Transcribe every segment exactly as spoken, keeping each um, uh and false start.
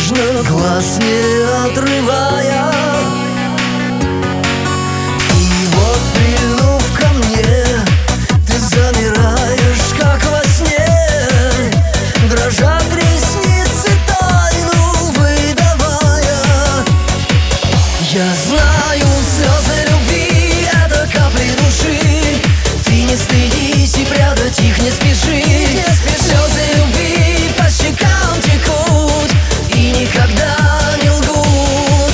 нежно, глаз не отрывая. И вот, прильнув ко мне, ты замираешь, как во сне, дрожат ресницы, тайну выдавая. Я знаю, слезы любви — это капли души. Ты не стыдись и прятать их не спеши. Слезы любви по щекам текут и никогда не лгут.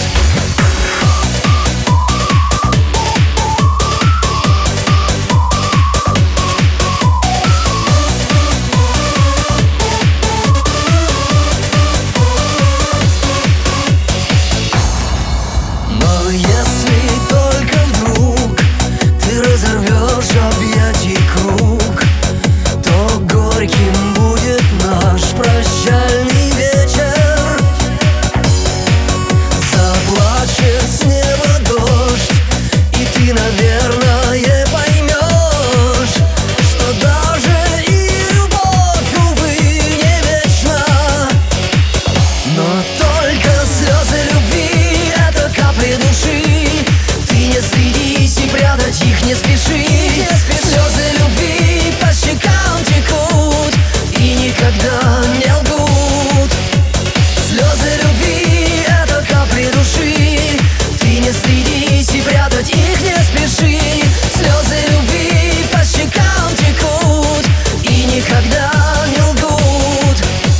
Но если только вдруг ты разорвешь объятий круг, то горьким будет наш прощальный вечер. Заплачет с неба дождь, и ты, наверное, поймешь, что даже и любовь, увы, не вечна. Но только слезы любви — это капли души. Ты не стыдись и прятать их не спеши. Слезы любви по щекам текут и никогда не лгут. Слезы любви — это капли души. Ты не стыдись и прятать их не спеши. Слезы любви по щекам текут и никогда не лгут.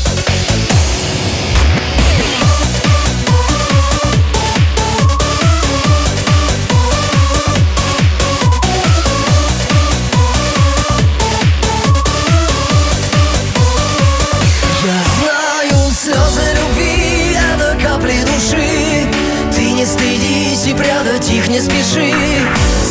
Я знаю, слезы любви — это капли души. Ты не стыдись и прятать их не спеши.